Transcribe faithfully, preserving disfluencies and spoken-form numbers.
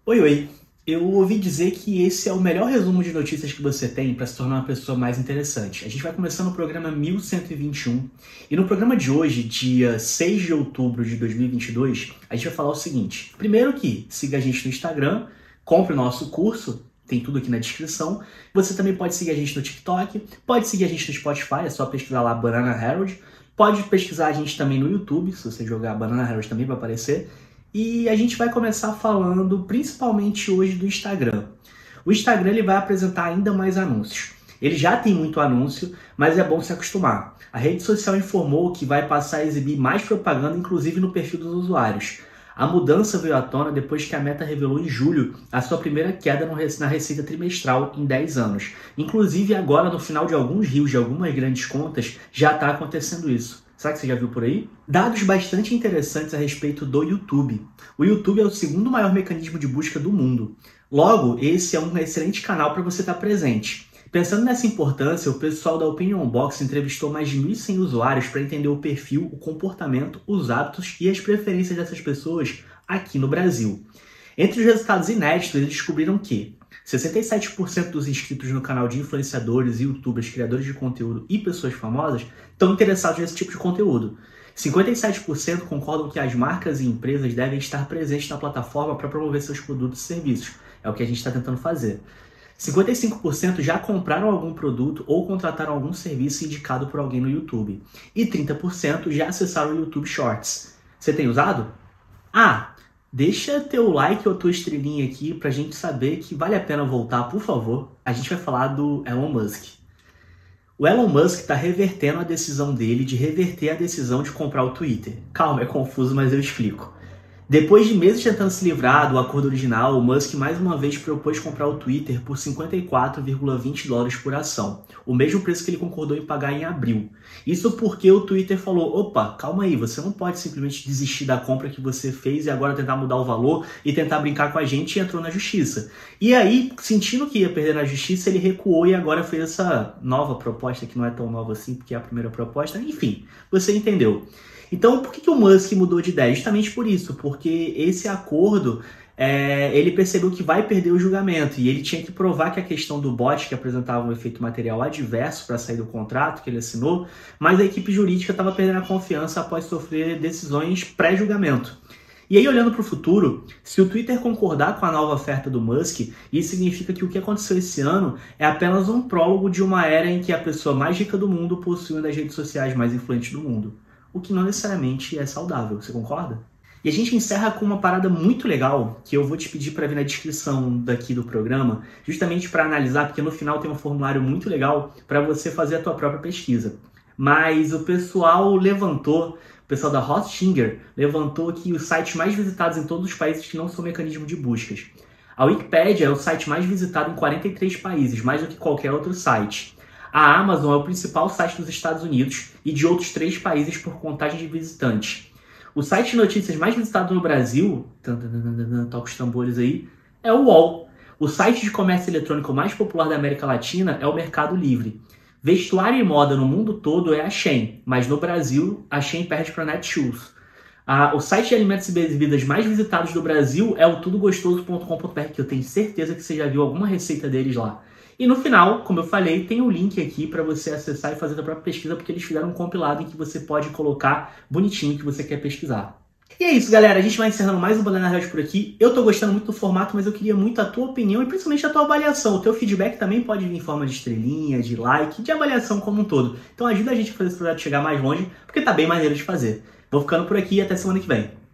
Oi, oi. Eu ouvi dizer que esse é o melhor resumo de notícias que você tem para se tornar uma pessoa mais interessante. A gente vai começando o programa mil cento e vinte e um e no programa de hoje, dia seis de outubro de dois mil e vinte e dois, a gente vai falar o seguinte. Primeiro que siga a gente no Instagram, compre o nosso curso, tem tudo aqui na descrição. Você também pode seguir a gente no TikTok, pode seguir a gente no Spotify, é só pesquisar lá Banana Herald. Pode pesquisar a gente também no YouTube, se você jogar Banana Herald também vai aparecer. E a gente vai começar falando principalmente hoje do Instagram. O Instagram ele vai apresentar ainda mais anúncios. Ele já tem muito anúncio, mas é bom se acostumar. A rede social informou que vai passar a exibir mais propaganda, inclusive no perfil dos usuários. A mudança veio à tona depois que a Meta revelou em julho a sua primeira queda na receita trimestral em dez anos. Inclusive agora, no final de alguns rios de algumas grandes contas, já está acontecendo isso. Será que você já viu por aí? Dados bastante interessantes a respeito do YouTube. O YouTube é o segundo maior mecanismo de busca do mundo. Logo, esse é um excelente canal para você estar presente. Pensando nessa importância, o pessoal da Opinion Box entrevistou mais de mil e cem usuários para entender o perfil, o comportamento, os hábitos e as preferências dessas pessoas aqui no Brasil. Entre os resultados inéditos, eles descobriram que sessenta e sete por cento dos inscritos no canal de influenciadores, youtubers, criadores de conteúdo e pessoas famosas estão interessados nesse tipo de conteúdo. cinquenta e sete por cento concordam que as marcas e empresas devem estar presentes na plataforma para promover seus produtos e serviços. É o que a gente está tentando fazer. cinquenta e cinco por cento já compraram algum produto ou contrataram algum serviço indicado por alguém no YouTube. E trinta por cento já acessaram o YouTube Shorts. Você tem usado? Ah! Deixa teu like ou tua estrelinha aqui pra gente saber que vale a pena voltar, por favor. A gente vai falar do Elon Musk. O Elon Musk está revertendo a decisão dele de reverter a decisão de comprar o Twitter. Calma, é confuso, mas eu explico. Depois de meses tentando se livrar do acordo original, o Musk mais uma vez propôs comprar o Twitter por cinquenta e quatro vírgula vinte dólares por ação, o mesmo preço que ele concordou em pagar em abril. Isso porque o Twitter falou, opa, calma aí, você não pode simplesmente desistir da compra que você fez e agora tentar mudar o valor e tentar brincar com a gente, e entrou na justiça. E aí, sentindo que ia perder na justiça, ele recuou e agora fez essa nova proposta, que não é tão nova assim, porque é a primeira proposta, enfim, você entendeu. Então, por que, que o Musk mudou de ideia? Justamente por isso, porque esse acordo, é, ele percebeu que vai perder o julgamento e ele tinha que provar que a questão do bot, que apresentava um efeito material adverso para sair do contrato que ele assinou, mas a equipe jurídica estava perdendo a confiança após sofrer decisões pré-julgamento. E aí, olhando para o futuro, se o Twitter concordar com a nova oferta do Musk, isso significa que o que aconteceu esse ano é apenas um prólogo de uma era em que a pessoa mais rica do mundo possui uma das redes sociais mais influentes do mundo. O que não necessariamente é saudável, você concorda? E a gente encerra com uma parada muito legal, que eu vou te pedir para ver na descrição daqui do programa, justamente para analisar, porque no final tem um formulário muito legal para você fazer a tua própria pesquisa. Mas o pessoal levantou, o pessoal da Hostinger levantou que os sites mais visitados em todos os países que não são mecanismo de buscas. A Wikipédia é o site mais visitado em quarenta e três países, mais do que qualquer outro site. A Amazon é o principal site dos Estados Unidos e de outros três países por contagem de visitantes. O site de notícias mais visitado no Brasil, toca os tambores aí, é o U O L. O site de comércio eletrônico mais popular da América Latina é o Mercado Livre. Vestuário e moda no mundo todo é a Shein, mas no Brasil a Shein perde para a Netshoes. Ah, o site de alimentos e bebidas mais visitados do Brasil é o tudo gostoso ponto com ponto b r, que eu tenho certeza que você já viu alguma receita deles lá. E no final, como eu falei, tem um link aqui para você acessar e fazer a própria pesquisa, porque eles fizeram um compilado em que você pode colocar bonitinho o que você quer pesquisar. E é isso, galera. A gente vai encerrando mais um Banana Herald por aqui. Eu tô gostando muito do formato, mas eu queria muito a tua opinião e principalmente a tua avaliação. O teu feedback também pode vir em forma de estrelinha, de like, de avaliação como um todo. Então ajuda a gente a fazer esse projeto chegar mais longe, porque tá bem maneiro de fazer. Vou ficando por aqui e até semana que vem.